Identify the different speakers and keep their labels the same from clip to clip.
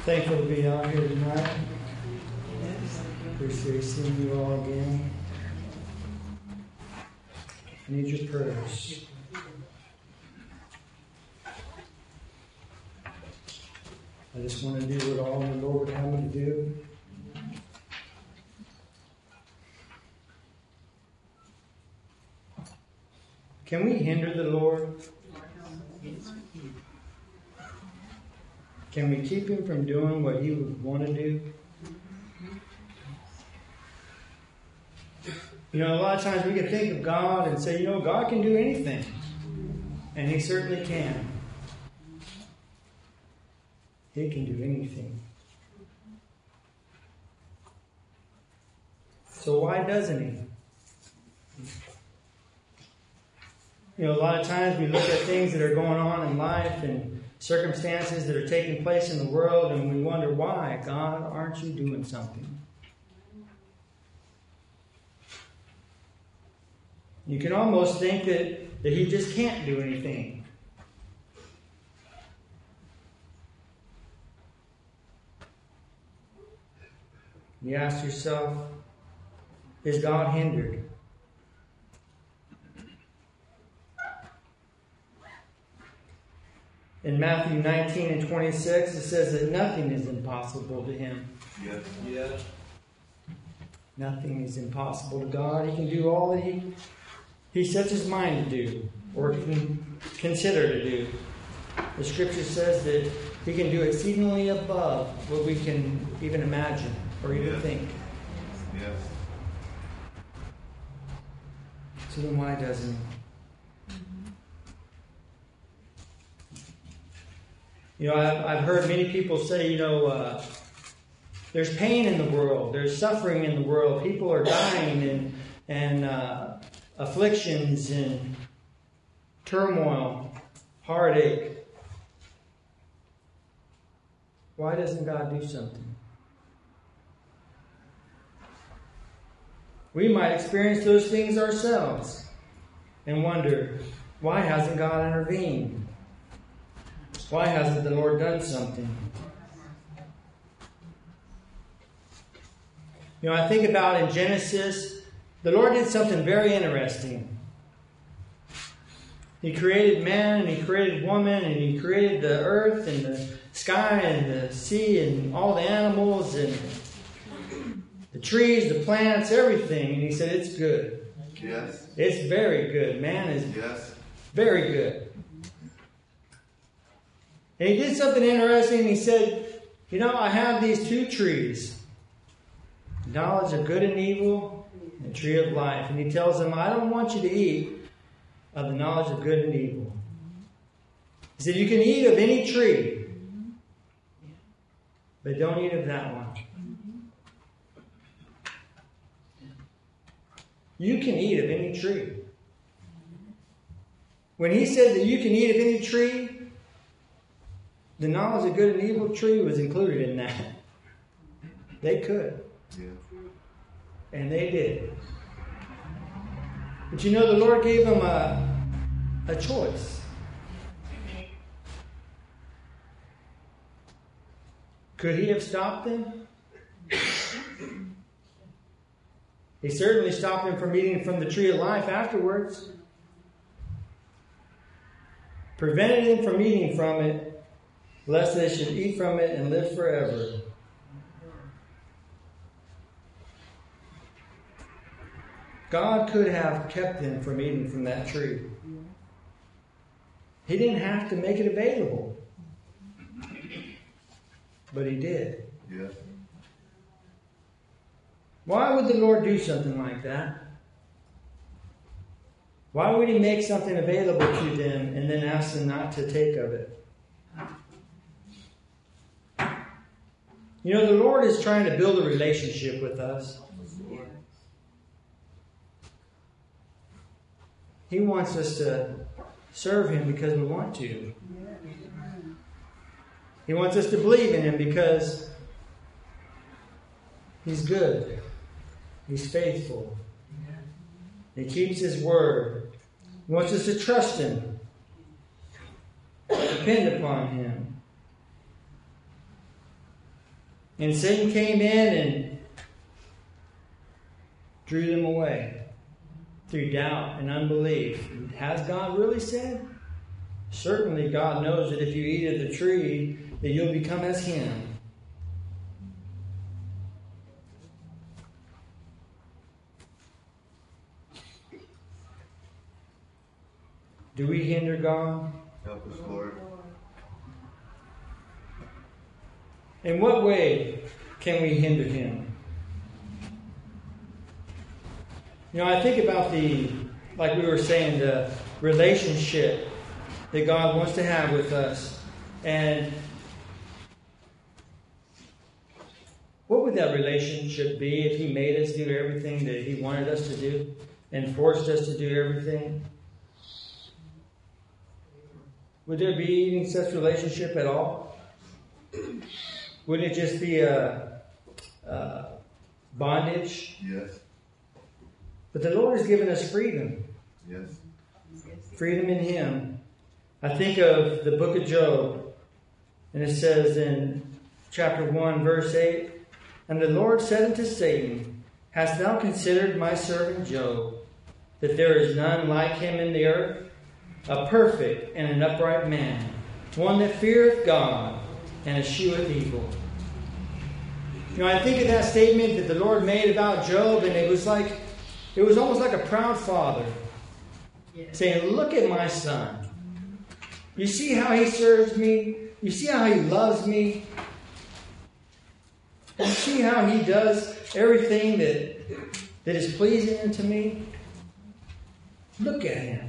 Speaker 1: Thankful to be out here tonight. Appreciate seeing you all again. I need your prayers. I just want to do what all the Lord would have me to do. Can we hinder the Lord? Can we keep Him from doing what He would want to do? You know, a lot of times we can think of God and say, God can do anything. And He certainly can. He can do anything. So why doesn't He? A lot of times we look at things that are going on in life and circumstances that are taking place in the world, and we wonder, why, God, aren't you doing something? You can almost think that He just can't do anything. You ask yourself, is God hindered? In Matthew 19 and 26, it says that nothing is impossible to Him.
Speaker 2: Yeah.
Speaker 1: Nothing is impossible to God. He can do all that He sets His mind to do, or can consider to do. The Scripture says that He can do exceedingly above what we can even imagine or even think.
Speaker 2: Yes.
Speaker 1: So then why doesn't He? I've heard many people say, there's pain in the world, there's suffering in the world, people are dying and afflictions and turmoil, heartache. Why doesn't God do something? We might experience those things ourselves and wonder, why hasn't God intervened? Why hasn't the Lord done something? I think about in Genesis, the Lord did something very interesting. He created man and He created woman and He created the earth and the sky and the sea and all the animals and the trees, the plants, everything. And He said, it's good.
Speaker 2: Yes.
Speaker 1: It's very good. Man is very good. And He did something interesting. He said, I have these two trees. Knowledge of good and evil and tree of life. And He tells them, I don't want you to eat of the knowledge of good and evil. He said, you can eat of any tree, but don't eat of that one. You can eat of any tree. When He said that you can eat of any tree, the knowledge of good and evil tree was included in that. They could.
Speaker 2: Yeah.
Speaker 1: And they did. But the Lord gave them a choice. Could He have stopped them? He certainly stopped them from eating from the tree of life afterwards. Prevented them from eating from it, lest they should eat from it and live forever. God could have kept them from eating from that tree. He didn't have to make it available. But He did.
Speaker 2: Yeah.
Speaker 1: Why would the Lord do something like that? Why would He make something available to them and then ask them not to take of it? The Lord is trying to build a relationship with us. He wants us to serve Him because we want to. He wants us to believe in Him because He's good. He's faithful. He keeps His word. He wants us to trust Him. Depend upon Him. And Satan came in and drew them away through doubt and unbelief. Has God really said? Certainly God knows that if you eat of the tree, that you'll become as Him. Do we hinder God?
Speaker 2: Help us, Lord.
Speaker 1: In what way can we hinder Him? You know, I think about like we were saying, the relationship that God wants to have with us. And what would that relationship be if He made us do everything that He wanted us to do and forced us to do everything? Would there be any such relationship at all? Would it just be a bondage?
Speaker 2: Yes.
Speaker 1: But the Lord has given us freedom.
Speaker 2: Yes.
Speaker 1: Freedom in Him. I think of the book of Job, and it says in chapter 1, verse 8, "And the Lord said unto Satan, Hast thou considered my servant Job, that there is none like him in the earth? A perfect and an upright man, one that feareth God and escheweth evil." You know, I think of that statement that the Lord made about Job, and it was almost like a proud father saying, "Look at my son. You see how he serves me? You see how he loves me? You see how he does everything that is pleasing unto me? Look at him."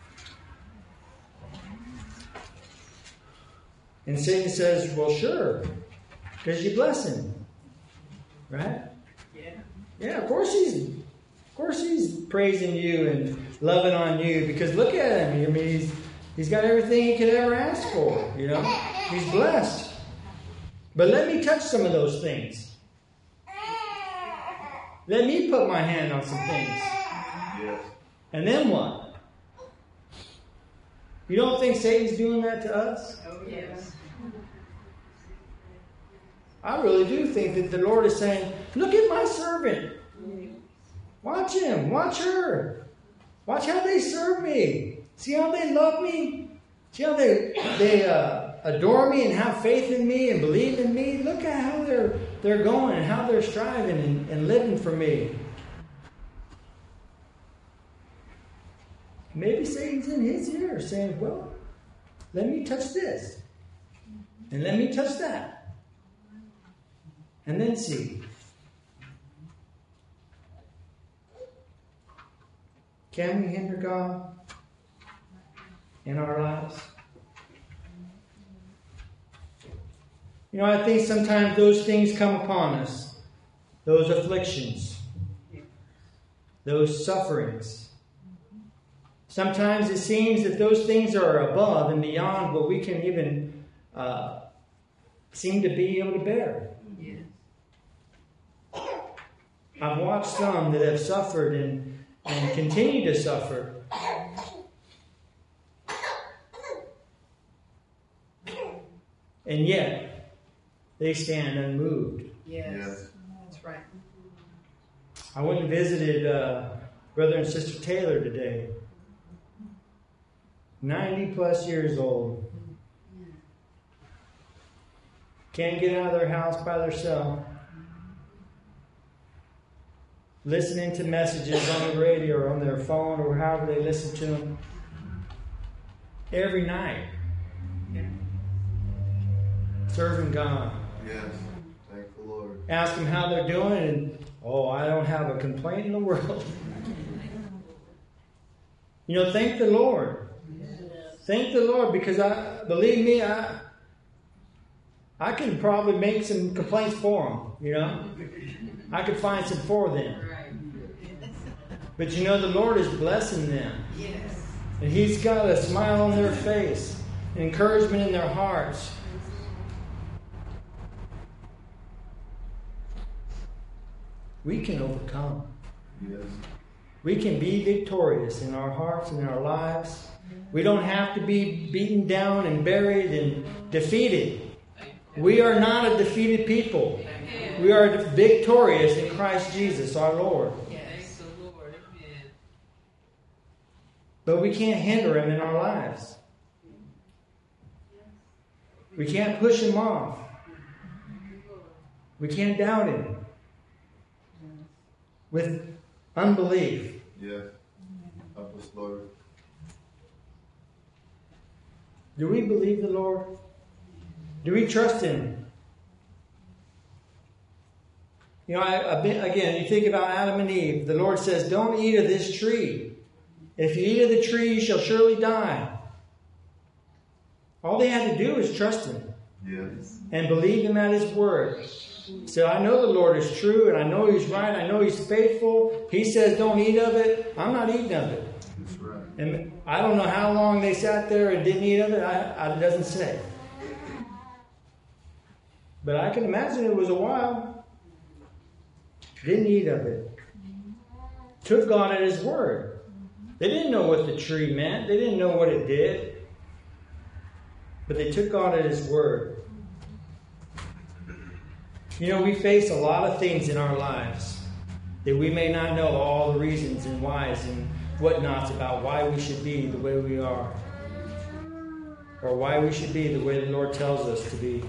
Speaker 1: And Satan says, "Well, sure, because you bless him, right? Yeah. Of course he's praising you and loving on you, because look at him. I mean, he's got everything he could ever ask for. You know, he's blessed. But let me touch some of those things. Let me put my hand on some things.
Speaker 2: Yes.
Speaker 1: And then what? You don't think Satan's doing that to us?
Speaker 3: Oh, yes.
Speaker 1: I really do think that the Lord is saying, "Look at my servant. Watch him. Watch her. Watch how they serve me. See how they love me. See how they adore me and have faith in me and believe in me. Look at how they're going and how they're striving and living for me." Maybe Satan's in his ear saying, "Well, let me touch this. And let me touch that. And then see." Can we hinder God in our lives? You know, I think sometimes those things come upon us. Those afflictions. Those sufferings. Sometimes it seems that those things are above and beyond what we can even seem to be able to bear. I've watched some that have suffered and continue to suffer. And yet, they stand unmoved.
Speaker 3: Yes. That's right.
Speaker 1: I went and visited Brother and Sister Taylor today. 90 plus years old. Can't get out of their house by themselves. Listening to messages on the radio or on their phone or however they listen to them. Every night. Serving God.
Speaker 2: Yes. Thank the Lord.
Speaker 1: Ask them how they're doing, and I don't have a complaint in the world. You know, thank the Lord. Thank the Lord, because believe me, I can probably make some complaints for them. You know, I could find some for them. But you know, the Lord is blessing them.
Speaker 3: Yes.
Speaker 1: And He's got a smile on their face, an encouragement in their hearts. We can overcome.
Speaker 2: Yes.
Speaker 1: We can be victorious in our hearts and in our lives. We don't have to be beaten down and buried and defeated. We are not a defeated people. We are victorious in Christ Jesus, our Lord.
Speaker 3: Yes, the Lord. Amen.
Speaker 1: But we can't hinder Him in our lives. We can't push Him off. We can't doubt Him with unbelief.
Speaker 2: Yes. Help us, Lord.
Speaker 1: Do we believe the Lord? Do we trust Him? You know, again, you think about Adam and Eve. The Lord says, don't eat of this tree. If you eat of the tree, you shall surely die. All they had to do was trust Him.
Speaker 2: Yes.
Speaker 1: And believe Him at His word. So I know the Lord is true, and I know He's right. I know He's faithful. He says don't eat of it. I'm not eating of it.
Speaker 2: That's right.
Speaker 1: And I don't know how long they sat there and didn't eat of it. It doesn't say. But I can imagine it was a while. Didn't eat of it. Took God at His word. They didn't know what the tree meant. They didn't know what it did. But they took God at His word. You know, we face a lot of things in our lives that we may not know all the reasons and whys and whatnots about why we should be the way we are. Or why we should be the way the Lord tells us to be.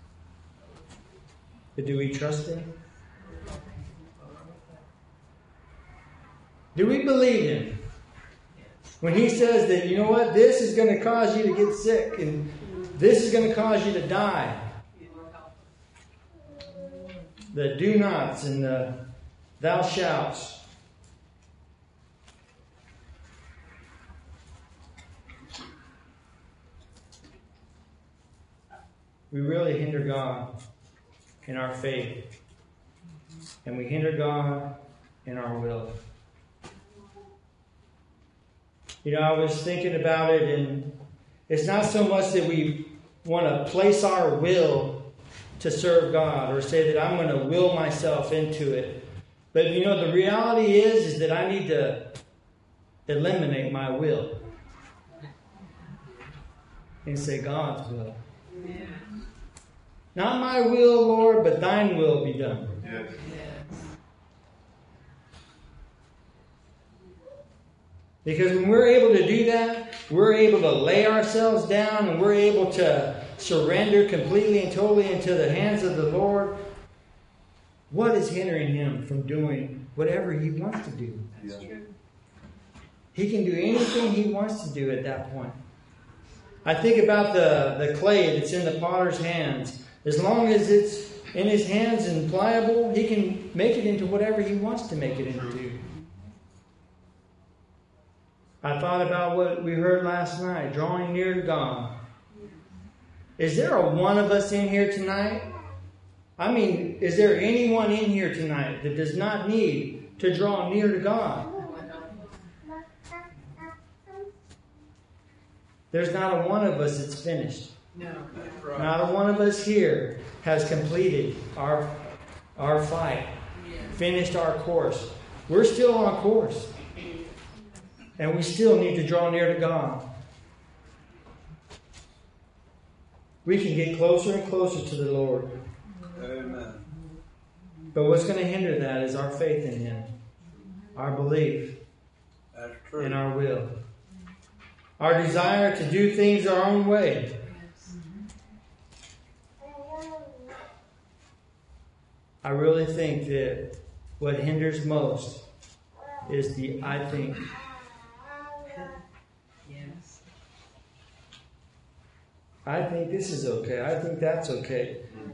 Speaker 1: But do we trust Him? Do we believe Him? When He says that, you know what, this is going to cause you to get sick and this is going to cause you to die. The do nots and the thou shalt. We really hinder God in our faith. And we hinder God in our will. You know, I was thinking about it, and it's not so much that we want to place our will to serve God or say that I'm going to will myself into it. But, you know, the reality is that I need to eliminate my will and say God's will. Not my will, Lord, but thine will be done.
Speaker 2: Yes.
Speaker 1: Because when we're able to do that, we're able to lay ourselves down and we're able to surrender completely and totally into the hands of the Lord. What is hindering Him from doing whatever He wants to do?
Speaker 2: Yes.
Speaker 1: He can do anything He wants to do at that point. I think about the clay that's in the potter's hands. As long as it's in his hands and pliable, he can make it into whatever he wants to make it into. I thought about what we heard last night, drawing near to God. Is there a one of us in here tonight? I mean, is there anyone in here tonight that does not need to draw near to God? There's not a one of us that's finished.
Speaker 3: No.
Speaker 1: Not a one of us here has completed our fight, finished our course. We're still on course. And we still need to draw near to God. We can get closer and closer to the Lord.
Speaker 2: Amen.
Speaker 1: But what's going to hinder that is our faith in Him, our belief,
Speaker 2: That's true.
Speaker 1: and our will. Our desire to do things our own way. I really think that what hinders most is the I think.
Speaker 3: Yes.
Speaker 1: I think this is okay. I think that's okay.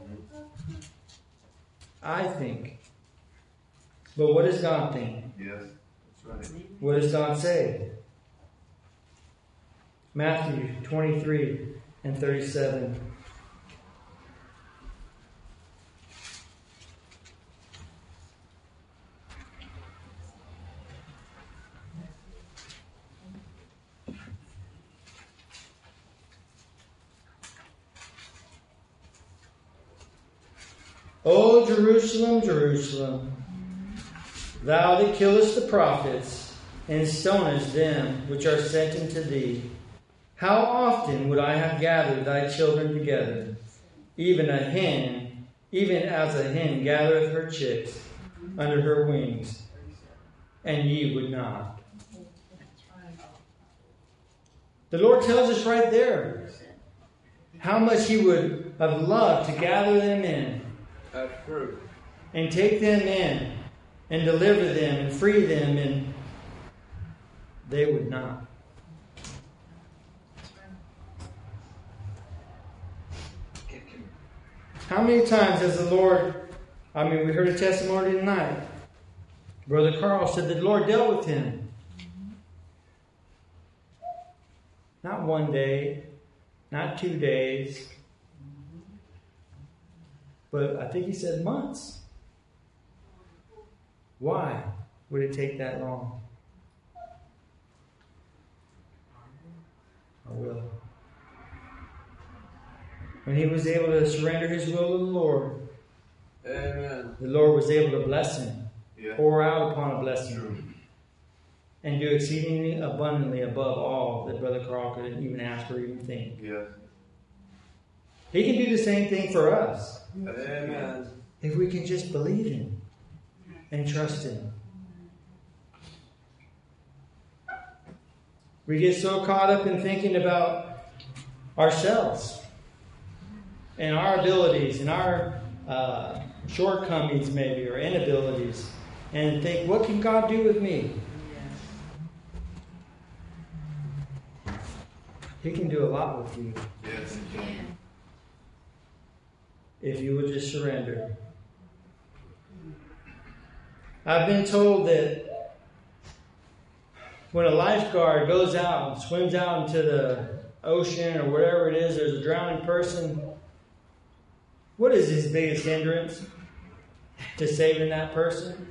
Speaker 1: I think. But what does God think?
Speaker 2: Yes, that's right.
Speaker 1: What does God say? Matthew 23 and 37. O Jerusalem, Jerusalem, thou that killest the prophets and stonest them which are sent unto thee, how often would I have gathered thy children together, even as a hen gathereth her chicks under her wings, and ye would not. The Lord tells us right there how much He would have loved to gather them in.
Speaker 2: That's true.
Speaker 1: And take them in and deliver them and free them, and they would not. How many times has the Lord, we heard a testimony tonight. Brother Carl said the Lord dealt with him. Not one day, not 2 days, but I think he said months. Why would it take that long? I will. When he was able to surrender his will to the Lord,
Speaker 2: Amen.
Speaker 1: the Lord was able to bless him,
Speaker 2: Yeah.
Speaker 1: pour out upon a blessing, and do exceedingly abundantly above all that Brother Carl could even ask or even think.
Speaker 2: Yeah.
Speaker 1: He can do the same thing for us
Speaker 2: Amen.
Speaker 1: if we can just believe Him and trust Him. We get so caught up in thinking about ourselves and our abilities and our shortcomings maybe, or inabilities, and think, what can God do with me? He can do a lot with you
Speaker 2: Yes.
Speaker 1: if you would just surrender. I've been told that when a lifeguard goes out and swims out into the ocean or whatever it is, there's a drowning person. What is his biggest hindrance to saving that person?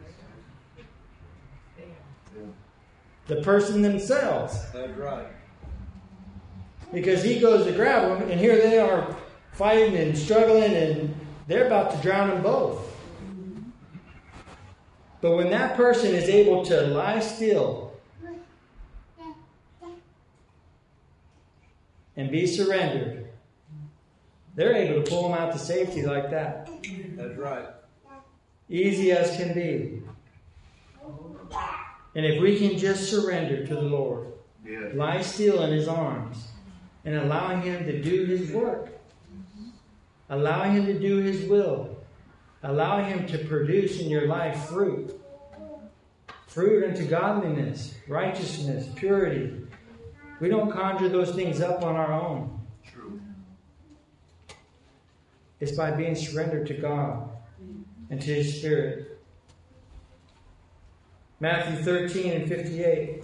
Speaker 1: The person themselves.
Speaker 2: That's right.
Speaker 1: Because he goes to grab them, and here they are fighting and struggling, and they're about to drown them both. But when that person is able to lie still and be surrendered, they're able to pull them out to safety like that.
Speaker 2: That's right.
Speaker 1: Easy as can be. And if we can just surrender to the Lord,
Speaker 2: Yeah.
Speaker 1: lie still in His arms, and allowing Him to do His work, allowing Him to do His will, allowing Him to produce in your life fruit unto godliness, righteousness, purity. We don't conjure those things up on our own.
Speaker 2: True.
Speaker 1: It's by being surrendered to God and to His Spirit. Matthew 13:58.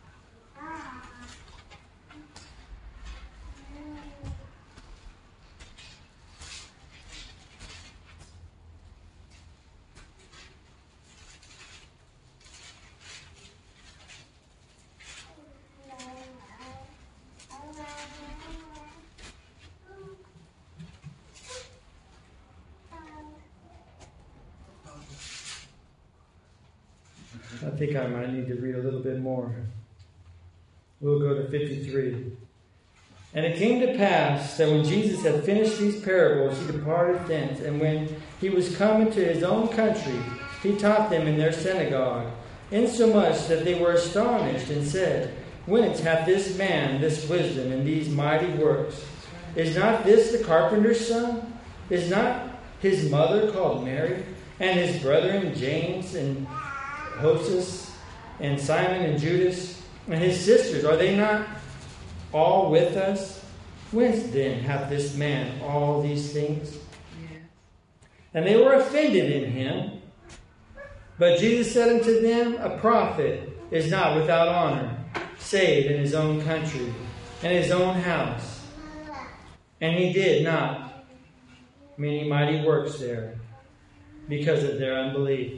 Speaker 1: I think I might need to read a little bit more. We'll go to 53. And it came to pass that when Jesus had finished these parables, He departed thence. And when He was come into His own country, He taught them in their synagogue, insomuch that they were astonished, and said, Whence hath this man this wisdom and these mighty works? Is not this the carpenter's son? Is not his mother called Mary? And his brethren James and Joseph and Simon and Judas? And his sisters, are they not all with us? Whence then hath this man all these things?
Speaker 3: Yes.
Speaker 1: And they were offended in him. But Jesus said unto them, A prophet is not without honor, save in his own country and his own house. And he did not many mighty works there because of their unbelief.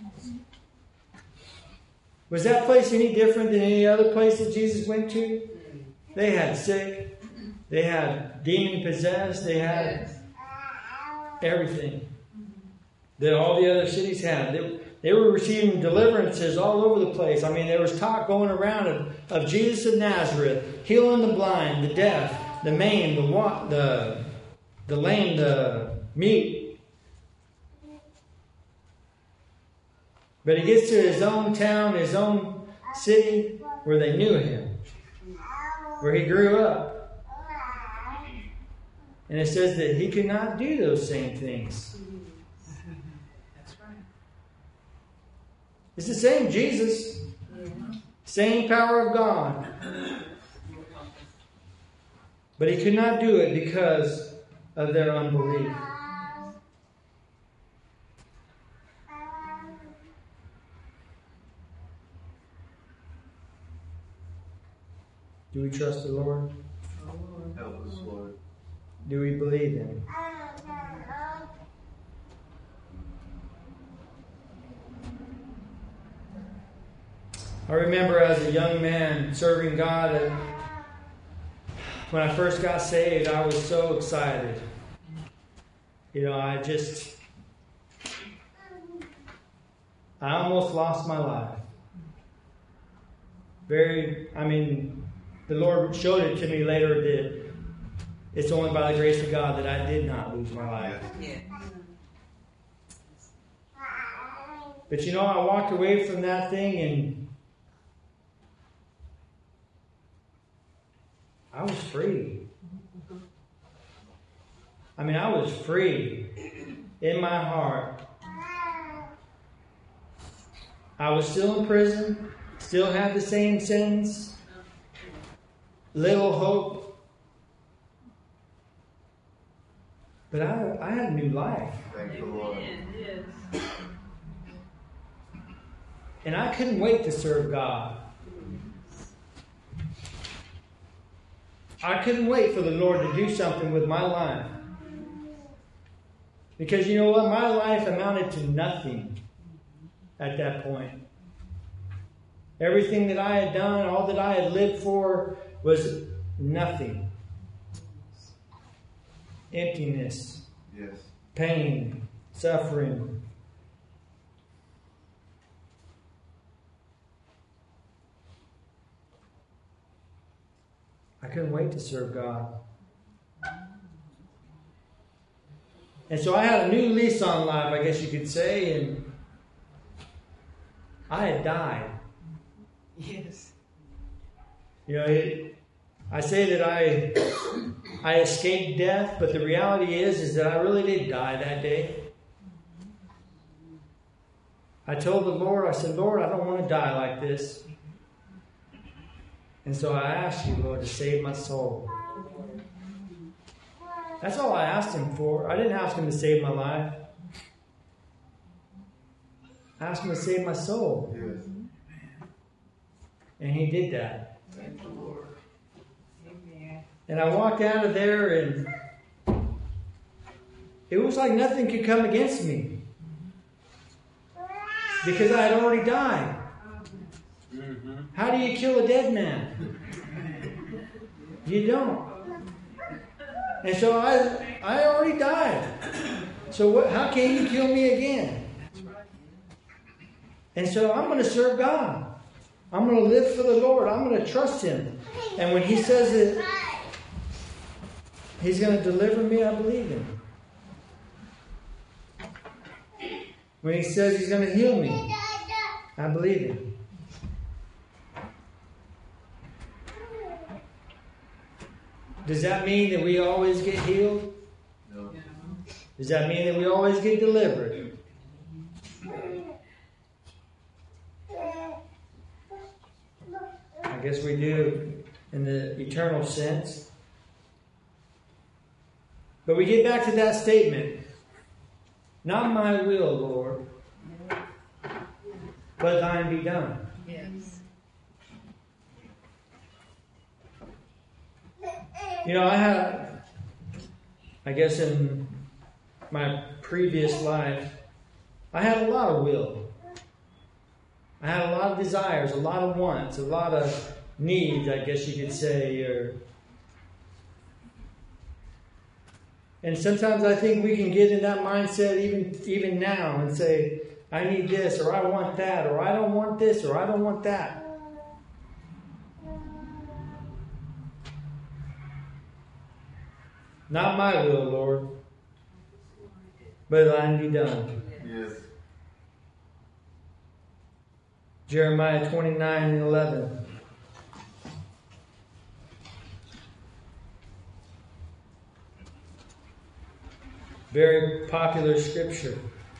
Speaker 1: Was that place any different than any other place that Jesus went to? They had sick, they had demon possessed, they had everything that all the other cities had. They were receiving deliverances all over the place. There was talk going around of Jesus of Nazareth healing the blind, the deaf, the maimed, the lame, the mute. But he gets to his own town, his own city, where they knew him, where he grew up. And it says that he could not do those same things.
Speaker 3: That's right.
Speaker 1: It's the same Jesus, same power of God. But he could not do it because of their unbelief. Do we trust the Lord?
Speaker 2: Help us, Lord.
Speaker 1: Do we believe Him? I remember as a young man serving God, and when I first got saved, I was so excited. I almost lost my life. The Lord showed it to me later that it's only by the grace of God that I did not lose my life.
Speaker 3: Yeah.
Speaker 1: But I walked away from that thing and I was free. I was free in my heart. I was still in prison, still had the same sins, little hope. But I had a new life.
Speaker 2: Thank the Lord.
Speaker 3: Yes.
Speaker 1: And I couldn't wait to serve God. I couldn't wait for the Lord to do something with my life. Because you know what? My life amounted to nothing at that point. Everything that I had done, all that I had lived for, was nothing. Emptiness.
Speaker 2: Yes.
Speaker 1: Pain. Suffering. I couldn't wait to serve God. And so I had a new lease on life, I guess you could say, and I had died.
Speaker 3: Yes.
Speaker 1: I say that I escaped death, but the reality is that I really did die that day. I told the Lord, I said, Lord, I don't want to die like this. And so I asked you, Lord, to save my soul. That's all I asked Him for. I didn't ask Him to save my life. I asked Him to save my soul.
Speaker 2: Yes.
Speaker 1: And He did that.
Speaker 2: Thank the Lord.
Speaker 3: Amen.
Speaker 1: And I walked out of there and it was like nothing could come against me. Because I had already died.
Speaker 2: Mm-hmm.
Speaker 1: How do you kill a dead man? You don't. And so I already died. So how can you kill me again? And so I'm going to serve God. I'm going to live for the Lord. I'm going to trust Him. And when He says that He's going to deliver me, I believe Him. When He says He's going to heal me, I believe Him. Does that mean that we always get healed?
Speaker 2: No.
Speaker 1: Does that mean that we always get delivered? I guess we do in the eternal sense. But we get back to that statement. Not my will, Lord, but thine be done.
Speaker 3: Yes.
Speaker 1: I guess in my previous life, I had a lot of will. I had a lot of desires, a lot of wants, a lot of needs, I guess you could say. And sometimes I think we can get in that mindset even now and say, I need this, or I want that, or I don't want this, or I don't want that. Not my will, Lord, but thine be done.
Speaker 2: Yes.
Speaker 1: Jeremiah 29:11. Very popular scripture.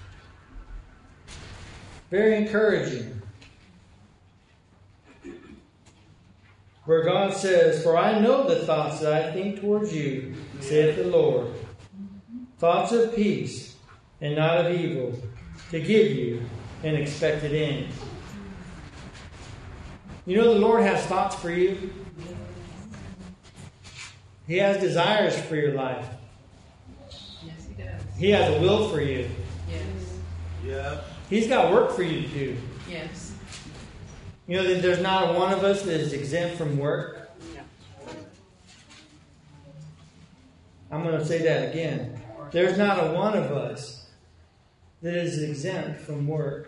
Speaker 1: Very encouraging. Where God says, "For I know the thoughts that I think towards you, saith the Lord. Thoughts of peace and not of evil, to give you an expected end." You know the Lord has thoughts for you. He has desires for your life.
Speaker 3: Yes, He does.
Speaker 1: He has a will for you.
Speaker 3: Yes.
Speaker 2: Yeah.
Speaker 1: He's got work for you to do.
Speaker 3: Yes.
Speaker 1: You know that there's not one of us that is exempt from work. I'm going to say that again. There's not a one of us that is exempt from work.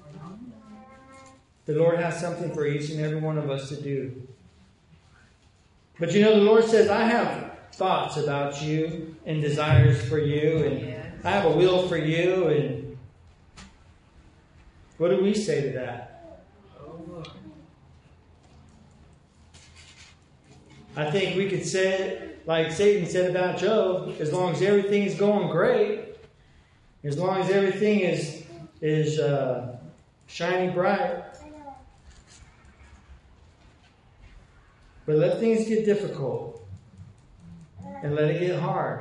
Speaker 1: The Lord has something for each and every one of us to do. But you know, the Lord says, I have thoughts about you and desires for you, and
Speaker 3: Yes.
Speaker 1: I have a will for you. And what do we say to that?
Speaker 3: Oh, Lord.
Speaker 1: I think we could say it like Satan said about Job, as long as everything is going great, as long as everything is shining bright. But let things get difficult and let it get hard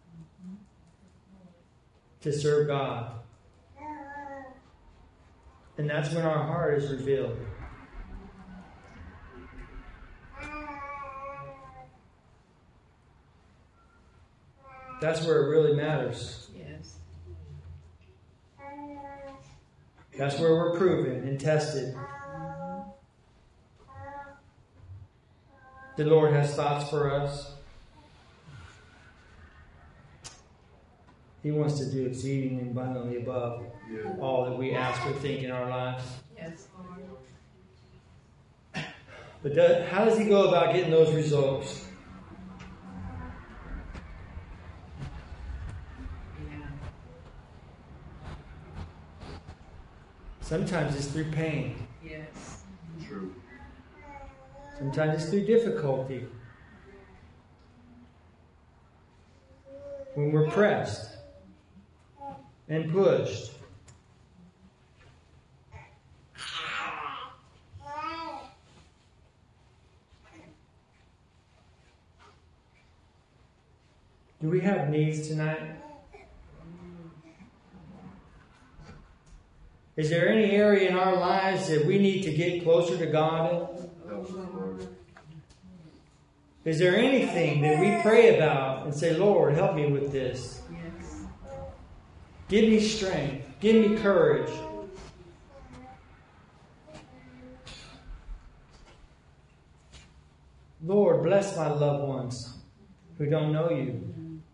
Speaker 1: to serve God. And that's when our heart is revealed. That's where it really matters.
Speaker 3: Yes.
Speaker 1: That's where we're proven and tested. The Lord has thoughts for us. He wants to do exceeding and abundantly above all that we ask or think in our lives.
Speaker 3: Yes, Lord.
Speaker 1: But how does He go about getting those results?
Speaker 3: Yeah.
Speaker 1: Sometimes it's through pain.
Speaker 3: Yes.
Speaker 2: True.
Speaker 1: Sometimes it's through difficulty. When we're pressed and pushed. Do we have needs tonight? Is there any area in our lives that we need to get closer to God in?
Speaker 2: Help us, Lord.
Speaker 1: Is there anything that we pray about and say, Lord, help me with this?
Speaker 3: Yes.
Speaker 1: Give me strength. Give me courage. Lord, bless my loved ones who don't know you,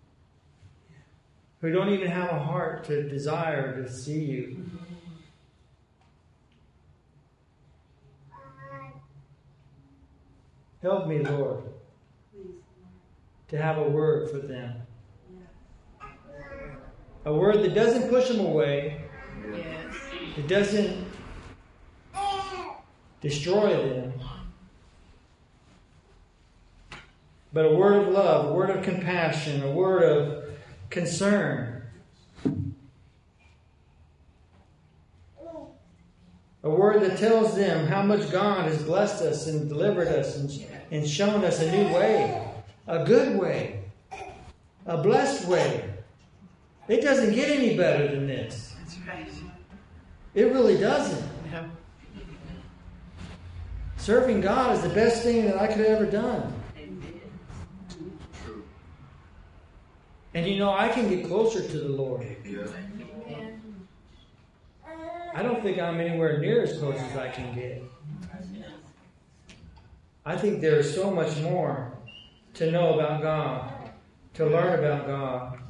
Speaker 1: who don't even have a heart to desire to see you. Help me, Lord, to have a word for them. A word that doesn't push them away,
Speaker 3: Yes.
Speaker 1: that doesn't destroy them, but a word of love, a word of compassion, a word of concern. A word that tells them how much God has blessed us and delivered us and shown us a new way, a good way, a blessed way. It doesn't get any better than this.
Speaker 3: That's right.
Speaker 1: It really doesn't.
Speaker 3: No.
Speaker 1: Serving God is the best thing that I could have ever done.
Speaker 3: Amen.
Speaker 2: True.
Speaker 1: And you know, I can get closer to the Lord.
Speaker 2: Yeah.
Speaker 3: Amen.
Speaker 1: I don't think I'm anywhere near as close as I can get. I think there is so much more to know about God, to learn about God,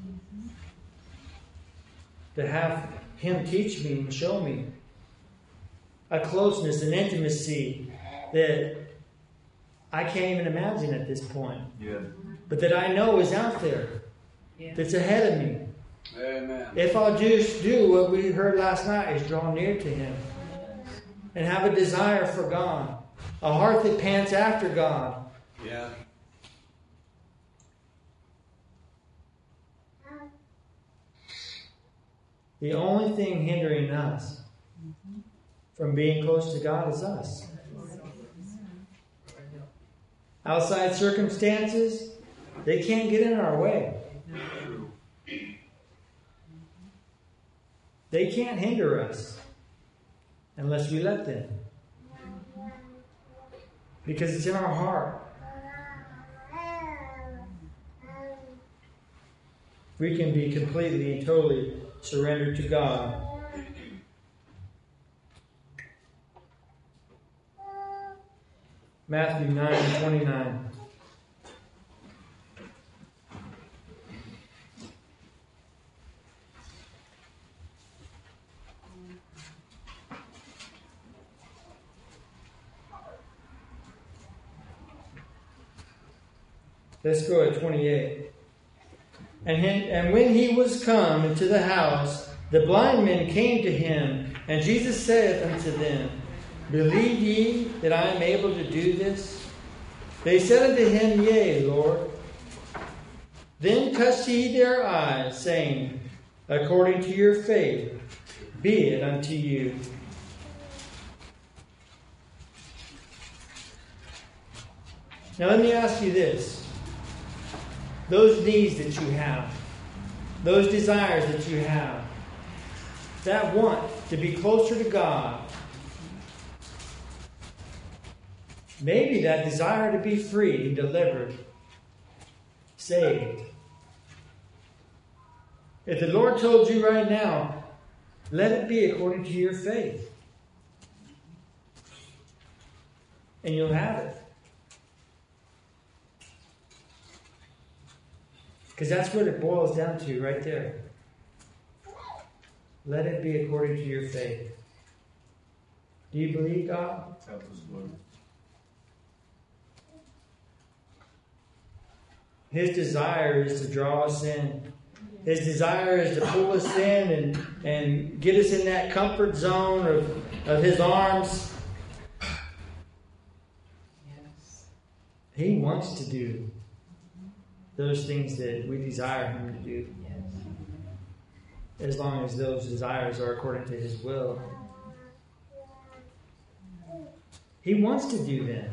Speaker 1: to have Him teach me and show me a closeness and intimacy that I can't even imagine at this point.
Speaker 2: Yeah.
Speaker 1: but that I know is out there,
Speaker 3: Yeah.
Speaker 1: that's ahead of me.
Speaker 2: Amen.
Speaker 1: If I'll just do what we heard last night, is draw near to Him and have a desire for God, a heart that pants after God.
Speaker 2: Yeah.
Speaker 1: The only thing hindering us from being close to God is us. Outside circumstances, they can't get in our way.
Speaker 2: True.
Speaker 1: They can't hinder us unless we let them. Because it's in our heart. We can be completely and totally surrendered to God. Matthew 9:29. Let's go at 28. And when he was come into the house, the blind men came to him, and Jesus saith unto them, Believe ye that I am able to do this? They said unto him, Yea, Lord. Then touched he their eyes, saying, According to your faith, be it unto you. Now let me ask you this. Those needs that you have, those desires that you have, that want to be closer to God, maybe that desire to be free, delivered, saved. If the Lord told you right now, let it be according to your faith, and you'll have it. Because that's what it boils down to right there. Let it be according to your faith. Do you believe God?
Speaker 2: Help us, Lord.
Speaker 1: His desire is to draw us in. His desire is to pull us in and get us in that comfort zone of His arms.
Speaker 3: Yes.
Speaker 1: He wants to do those things that we desire Him to do,
Speaker 3: Yes.
Speaker 1: as long as those desires are according to His will. He wants to do them.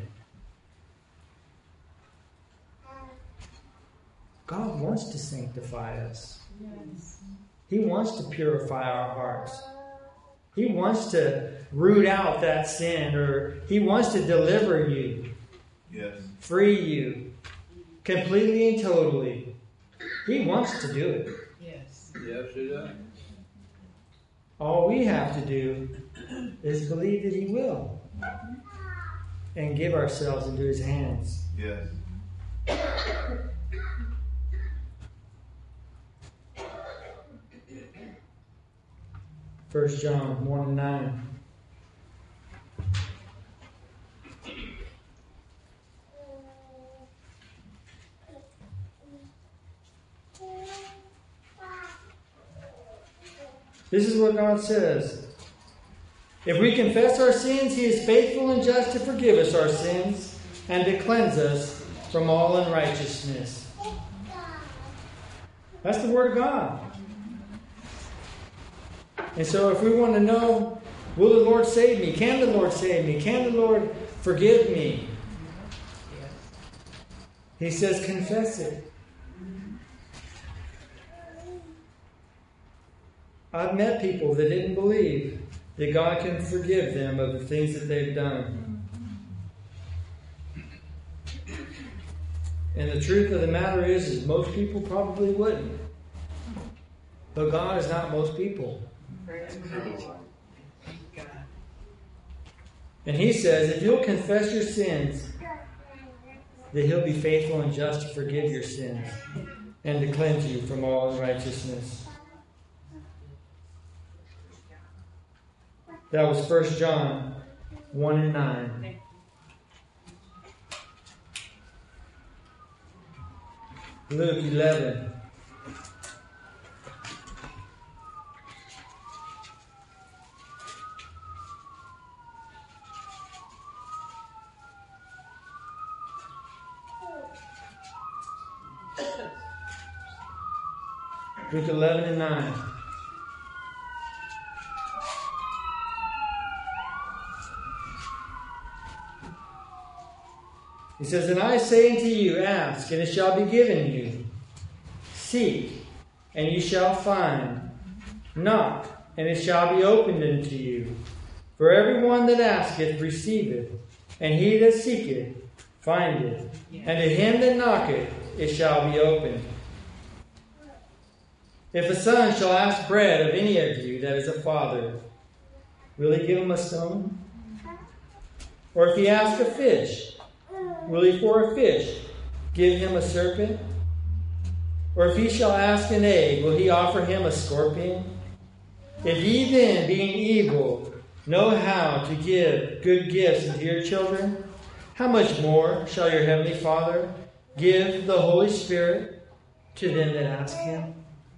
Speaker 1: God wants to sanctify us.
Speaker 3: Yes.
Speaker 1: He wants to purify our hearts. He wants to root out that sin, or He wants to deliver you,
Speaker 2: Yes.
Speaker 1: free you, completely and totally. He wants to do it.
Speaker 3: Yes.
Speaker 2: Yes, He does.
Speaker 1: All we have to do is believe that He will and give ourselves into His hands.
Speaker 2: Yes.
Speaker 1: 1 John 1:9. This is what God says. If we confess our sins, He is faithful and just to forgive us our sins and to cleanse us from all unrighteousness. That's the Word of God. And so if we want to know, will the Lord save me? Can the Lord save me? Can the Lord forgive me?
Speaker 3: Yes.
Speaker 1: He says, confess it. I've met people that didn't believe that God can forgive them of the things that they've done. And the truth of the matter is most people probably wouldn't. But God is not most people.
Speaker 3: Praise the Lord. Thank God.
Speaker 1: And He says, if you'll confess your sins, that He'll be faithful and just to forgive your sins and to cleanse you from all unrighteousness. That was 1 John 1:9. Luke 11. Luke 11 and 9. He says, "And I say unto you, ask, and it shall be given you. Seek, and you shall find. Knock, and it shall be opened unto you. For everyone that asketh receiveth, and he that seeketh findeth. And to him that knocketh it shall be opened. If a son shall ask bread of any of you that is a father, will he give him a stone? Or if he ask a fish, will he for a fish give him a serpent? Or if he shall ask an egg, will he offer him a scorpion? If ye then, being evil, know how to give good gifts unto your children, how much more shall your heavenly Father give the Holy Spirit to them that ask him?"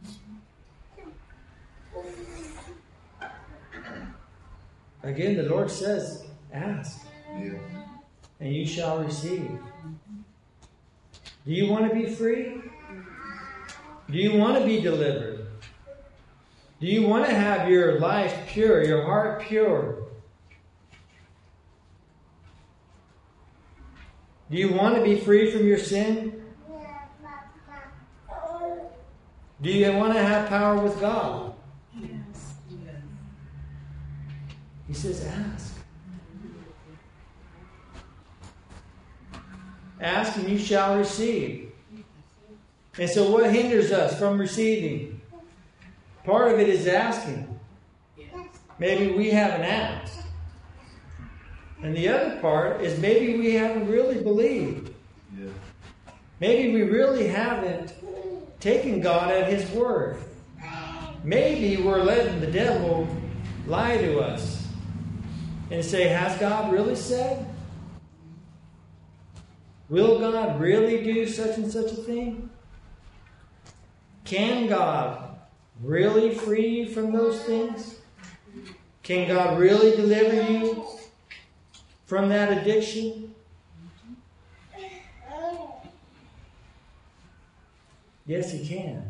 Speaker 1: Again, the Lord says, ask, and you shall receive. Do you want to be free? Do you want to be delivered? Do you want to have your life pure, your heart pure? Do you want to be free from your sin? Do you want to have power with God? He says, ask. Ask and you shall receive. And so what hinders us from receiving? Part of it is asking. Maybe we haven't asked. And the other part is maybe we haven't really believed. Maybe we really haven't taken God at His word. Maybe we're letting the devil lie to us and say, has God really said? Will God really do such and such a thing? Can God really free you from those things? Can God really deliver you from that addiction? Yes, He can.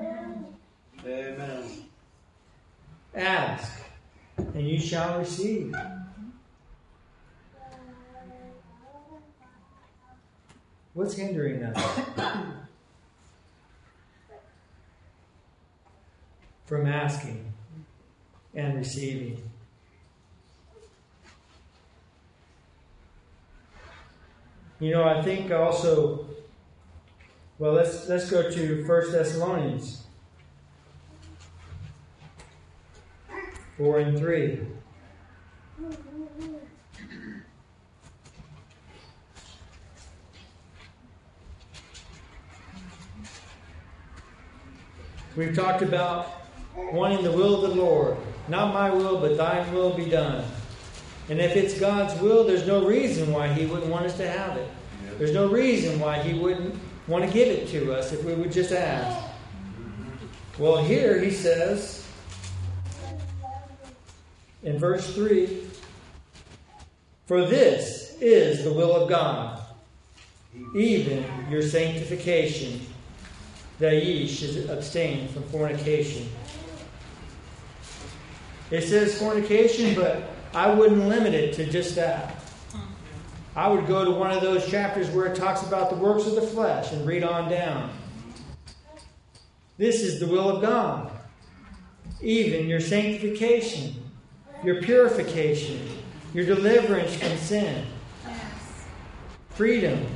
Speaker 2: Amen.
Speaker 1: Ask, and you shall receive. What's hindering us from asking and receiving? You know, I think also, well, let's go to 1 Thessalonians 4 and 3. We've talked about wanting the will of the Lord. Not my will, but thine will be done. And if it's God's will, there's no reason why He wouldn't want us to have it. There's no reason why He wouldn't want to give it to us if we would just ask. Well, here He says, in verse 3, "For this is the will of God, even your sanctification, that ye should abstain from fornication." It says fornication, but I wouldn't limit it to just that. I would go to one of those chapters where it talks about the works of the flesh and read on down. This is the will of God. Even your sanctification, your purification, your deliverance from sin, freedom,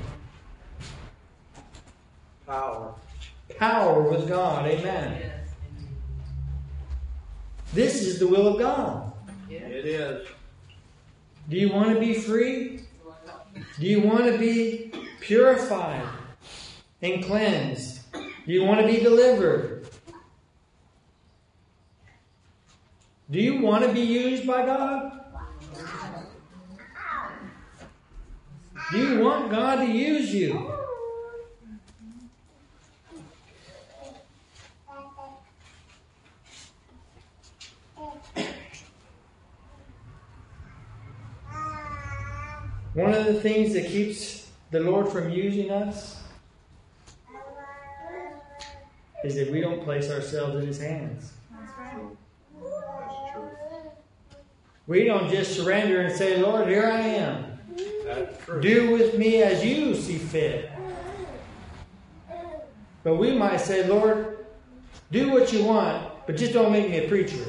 Speaker 1: power with God. Amen. This is the will of God.
Speaker 2: It is.
Speaker 1: Do you want to be free? Do you want to be purified and cleansed? Do you want to be delivered? Do you want to be used by God? Do you want God to use you? One of the things that keeps the Lord from using us is that we don't place ourselves in His hands.
Speaker 3: That's right.
Speaker 2: That's true.
Speaker 1: We don't just surrender and say, Lord, here I am.
Speaker 2: That's true.
Speaker 1: Do with me as you see fit. But we might say, Lord, do what you want, but just don't make me a preacher.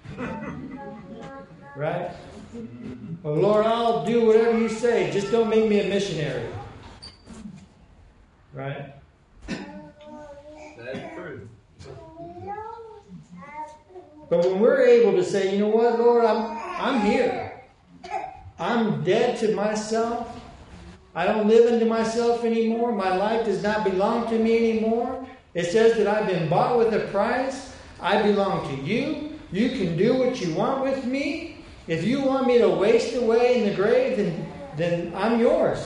Speaker 1: Right? Well, Lord, I'll do whatever you say. Just don't make me a missionary. Right?
Speaker 2: That's true.
Speaker 1: But when we're able to say, you know what, Lord, I'm here. I'm dead to myself. I don't live into myself anymore. My life does not belong to me anymore. It says that I've been bought with a price. I belong to you. You can do what you want with me. If you want me to waste away in the grave, then I'm yours.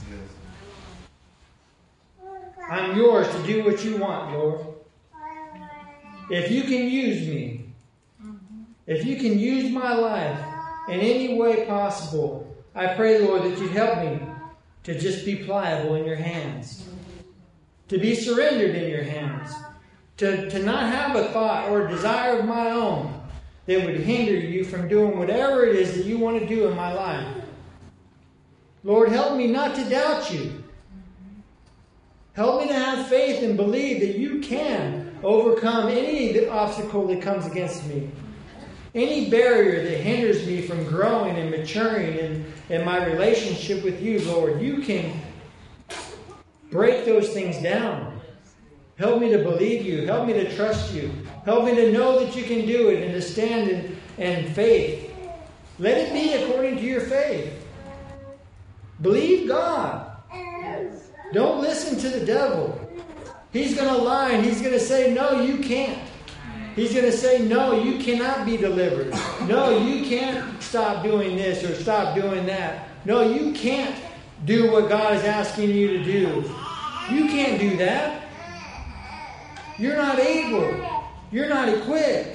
Speaker 1: I'm yours to do what you want, Lord. If you can use me, if you can use my life in any way possible, I pray, Lord, that you help me to just be pliable in your hands, to be surrendered in your hands, to not have a thought or a desire of my own that would hinder you from doing whatever it is that you want to do in my life. Lord, help me not to doubt you. Help me to have faith and believe that you can overcome any obstacle that comes against me. Any barrier that hinders me from growing and maturing in my relationship with you, Lord, you can break those things down. Help me to believe you. Help me to trust you. Help me to know that you can do it and to stand in faith. Let it be according to your faith. Believe God. Don't listen to the devil. He's going to lie and he's going to say, no, you can't. He's going to say, no, you cannot be delivered. No, you can't stop doing this or stop doing that. No, you can't do what God is asking you to do. You can't do that. You're not able. You're not equipped.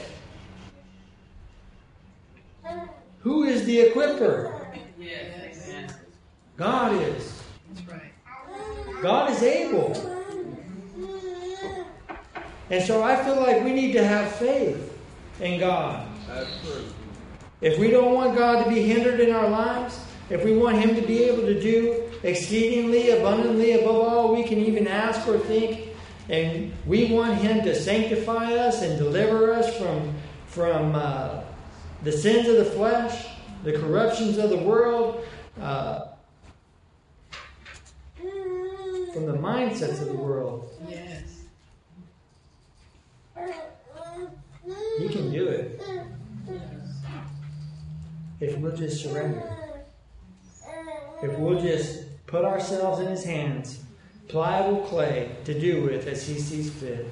Speaker 1: Who is the equipper?
Speaker 3: Yes.
Speaker 1: God is.
Speaker 3: That's right.
Speaker 1: God is able. And so I feel like we need to have faith in God.
Speaker 2: That's true.
Speaker 1: If we don't want God to be hindered in our lives, if we want Him to be able to do exceedingly, abundantly, above all we can even ask or think, and we want Him to sanctify us and deliver us from the sins of the flesh, the corruptions of the world, from the mindsets of the world,
Speaker 3: Yes.
Speaker 1: He can do it if we'll just surrender. If we'll just put ourselves in His hands, pliable clay to do with as He sees fit.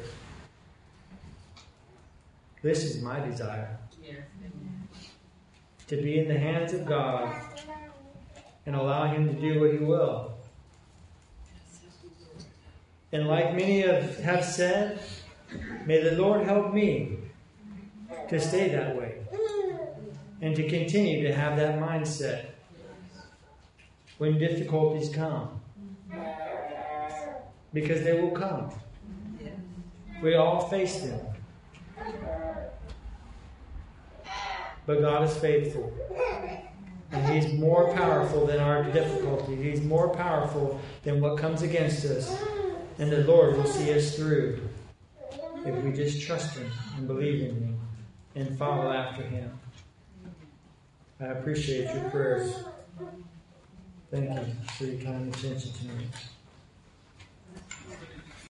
Speaker 1: This is my desire.
Speaker 3: Yes.
Speaker 1: To be in the hands of God and allow Him to do what He will. And like many have said, may the Lord help me to stay that way and to continue to have that mindset when difficulties come. Because they will come. We all face them. But God is faithful. And He's more powerful than our difficulty. He's more powerful than what comes against us. And the Lord will see us through if we just trust Him and believe in Him and follow after Him. I appreciate your prayers. Thank you for your kind attention to me.